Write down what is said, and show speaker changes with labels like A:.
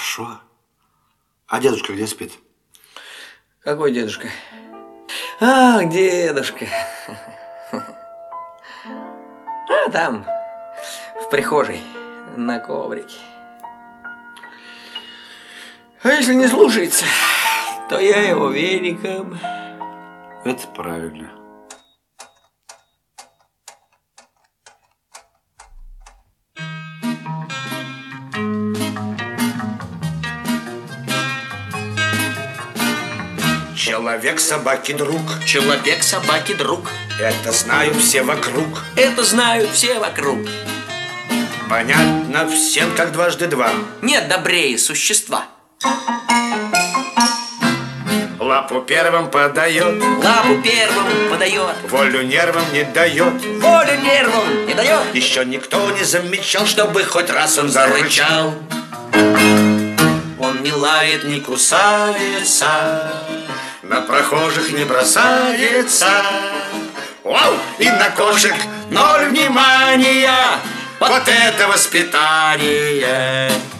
A: Хорошо. А дедушка где спит?
B: Какой дедушка? Ах, дедушка. А там, в прихожей, на коврике. А если не слушается, то я его веником.
A: Это правильно.
C: Человек собаки друг.
B: Человек собаки друг.
C: Это знают все вокруг.
B: Это знают все вокруг.
C: Понятно всем, как дважды два.
B: Нет добрее существа.
C: Лапу первым подает.
B: Лапу первым подает.
C: Волю нервам не дает.
B: Волю нервам не дает.
C: Еще никто не замечал, чтобы хоть раз он зарычал.
B: Он не лает, не кусается,
C: на прохожих не бросается. Вау! И на кошек ноль внимания. Вот это воспитание!